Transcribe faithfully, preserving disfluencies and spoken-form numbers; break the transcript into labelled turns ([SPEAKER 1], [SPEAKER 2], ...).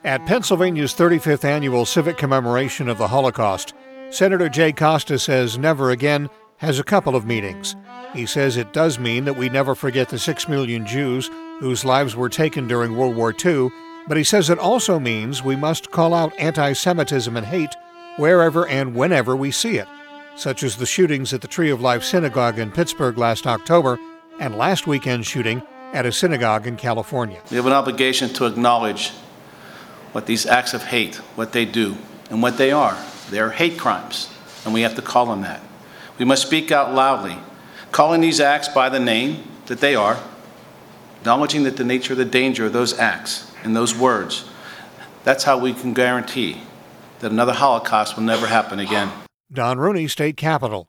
[SPEAKER 1] At Pennsylvania's thirty-fifth annual civic commemoration of the Holocaust, Senator Jay Costa says Never Again has a couple of meanings. He says it does mean that we never forget the six million Jews whose lives were taken during World War Two, but he says it also means we must call out anti-Semitism and hate wherever and whenever we see it, such as the shootings at the Tree of Life Synagogue in Pittsburgh last October and last weekend's shooting at a synagogue in California.
[SPEAKER 2] We have an obligation to acknowledge what these acts of hate, what they do, and what they are. They are hate crimes, and we have to call them that. We must speak out loudly, calling these acts by the name that they are, acknowledging that the nature of the danger of those acts and those words. That's how we can guarantee that another Holocaust will never happen again.
[SPEAKER 1] Don Rooney, State Capitol.